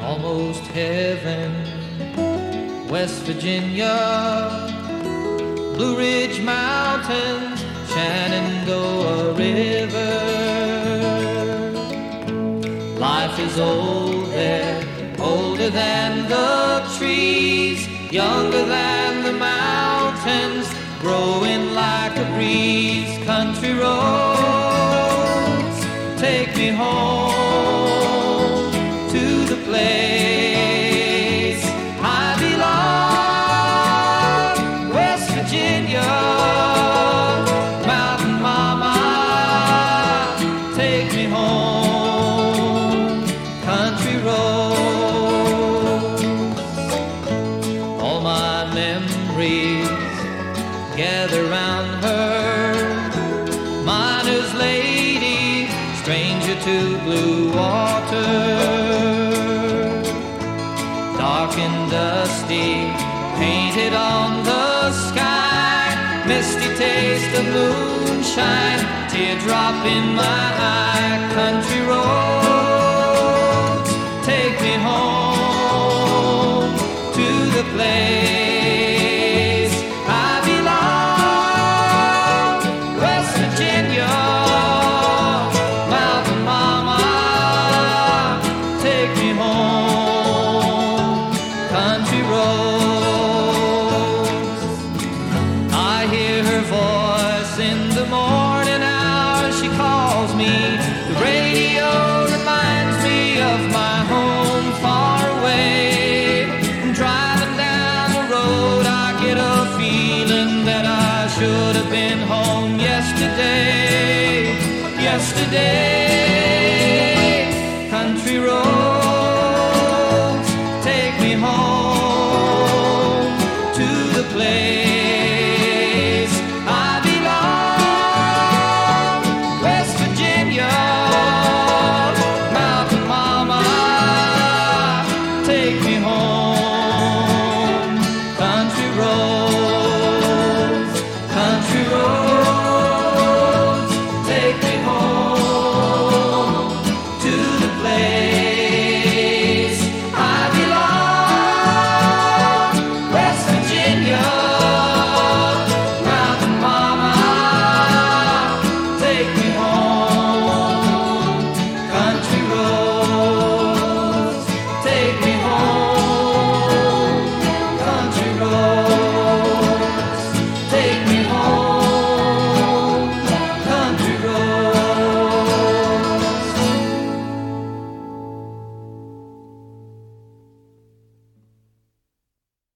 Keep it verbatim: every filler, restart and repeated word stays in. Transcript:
almost heaven. West Virginia, Blue Ridge Mountains, Shenandoah River. Life is old there, older than the trees, younger than the mountains, growing like a breeze. Country roads, take me home to the place I belong. West Virginia, Mountain Mama, take me home. Country roads, all my memories gather round her. Miner's lady, stranger to blue water. Dark and dusty, painted on the sky. Misty taste of moonshine, teardrop in my eye. Country roads, take me home to the place in the morning hour. She calls me. The radio reminds me of my home far away. Driving down the road, I get a feeling that I should have been home yesterday. Yesterday.